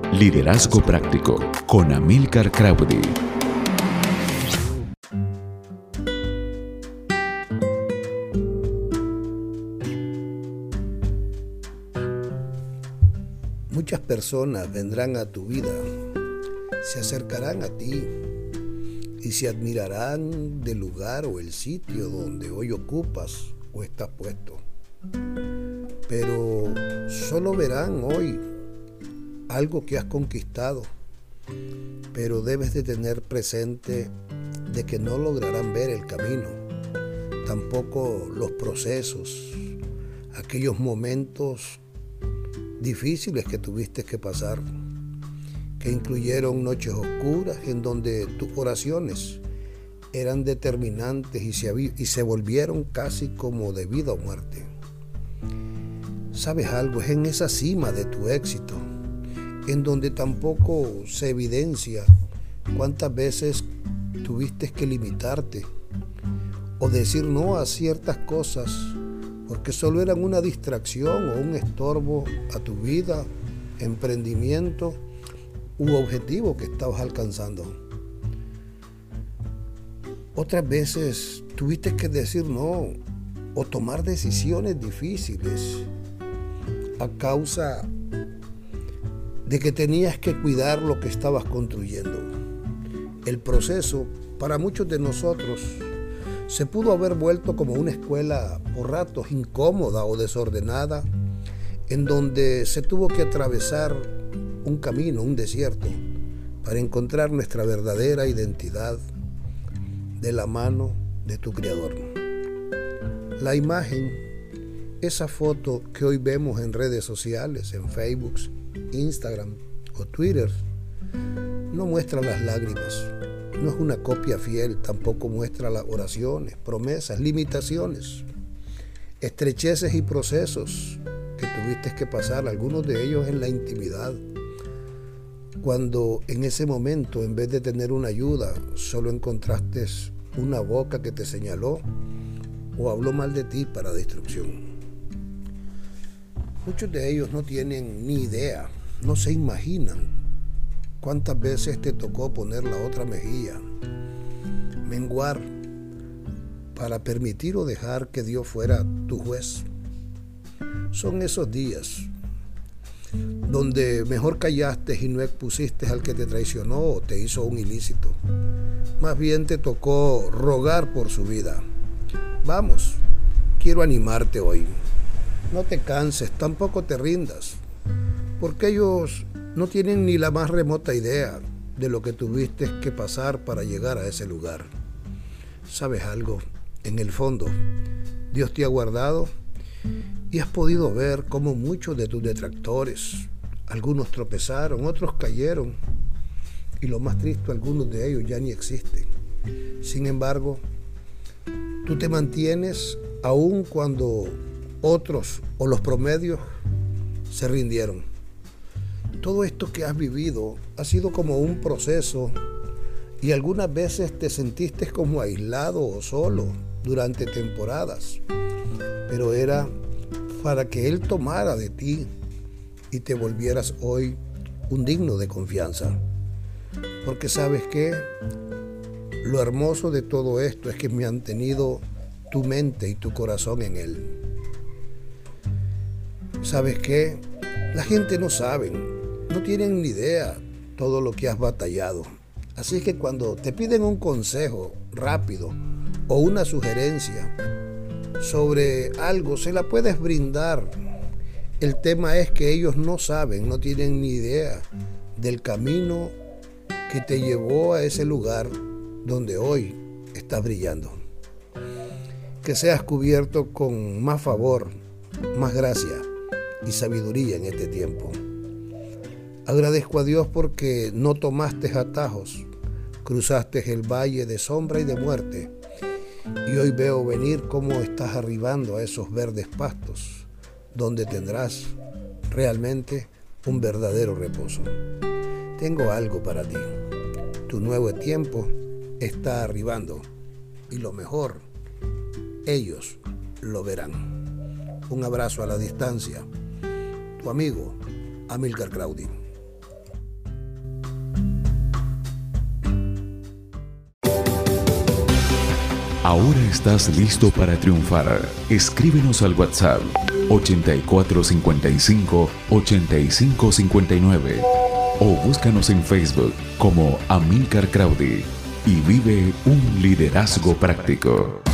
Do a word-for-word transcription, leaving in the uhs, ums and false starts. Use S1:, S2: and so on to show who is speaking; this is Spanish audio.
S1: Liderazgo Práctico con Amílcar Crowdy.
S2: Muchas personas vendrán a tu vida, se acercarán a ti y se admirarán del lugar o el sitio donde hoy ocupas o estás puesto. Pero solo verán hoy algo que has conquistado, pero debes de tener presente de que no lograrán ver el camino, tampoco los procesos, aquellos momentos difíciles que tuviste que pasar, que incluyeron noches oscuras en donde tus oraciones eran determinantes y se, y se volvieron casi como de vida o muerte. ¿Sabes algo? Es en esa cima de tu éxito, en donde tampoco se evidencia cuántas veces tuviste que limitarte o decir no a ciertas cosas porque solo eran una distracción o un estorbo a tu vida, emprendimiento u objetivo que estabas alcanzando. Otras veces tuviste que decir no o tomar decisiones difíciles a causa de que tenías que cuidar lo que estabas construyendo. El proceso, para muchos de nosotros, se pudo haber vuelto como una escuela por ratos incómoda o desordenada, en donde se tuvo que atravesar un camino, un desierto, para encontrar nuestra verdadera identidad de la mano de tu Creador. La imagen, esa foto que hoy vemos en redes sociales, en Facebook, Instagram o Twitter, no muestra las lágrimas, no es una copia fiel, tampoco muestra las oraciones, promesas, limitaciones, estrecheces y procesos que tuviste que pasar, algunos de ellos en la intimidad, cuando en ese momento, en vez de tener una ayuda, solo encontraste una boca que te señaló o habló mal de ti para destrucción. Muchos de ellos no tienen ni idea, no se imaginan cuántas veces te tocó poner la otra mejilla, menguar para permitir o dejar que Dios fuera tu juez. Son esos días donde mejor callaste y no expusiste al que te traicionó o te hizo un ilícito. Más bien te tocó rogar por su vida. Vamos, quiero animarte hoy. No te canses, tampoco te rindas, porque ellos no tienen ni la más remota idea de lo que tuviste que pasar para llegar a ese lugar. ¿Sabes algo? En el fondo, Dios te ha guardado y has podido ver cómo muchos de tus detractores, algunos tropezaron, otros cayeron, y lo más triste, algunos de ellos ya ni existen. Sin embargo, tú te mantienes aun cuando otros o los promedios se rindieron. Todo esto que has vivido ha sido como un proceso y algunas veces te sentiste como aislado o solo durante temporadas, pero era para que Él tomara de ti y te volvieras hoy un digno de confianza. Porque sabes que lo hermoso de todo esto es que me han tenido tu mente y tu corazón en Él. ¿Sabes qué? La gente no sabe, no tienen ni idea todo lo que has batallado. Así que cuando te piden un consejo rápido o una sugerencia sobre algo, se la puedes brindar. El tema es que ellos no saben, no tienen ni idea del camino que te llevó a ese lugar donde hoy estás brillando. Que seas cubierto con más favor, más gracia y sabiduría en este tiempo. Agradezco a Dios porque no tomaste atajos, cruzaste el valle de sombra y de muerte, y hoy veo venir cómo estás arribando a esos verdes pastos, donde tendrás realmente un verdadero reposo. Tengo algo para ti. Tu nuevo tiempo está arribando, y lo mejor, ellos lo verán. Un abrazo a la distancia. Tu amigo, Amílcar Crowdy.
S1: Ahora estás listo para triunfar. Escríbenos al WhatsApp ochenta y cuatro cincuenta y cinco ochenta y cinco cincuenta y nueve o búscanos en Facebook como Amílcar Crowdy y vive un liderazgo práctico.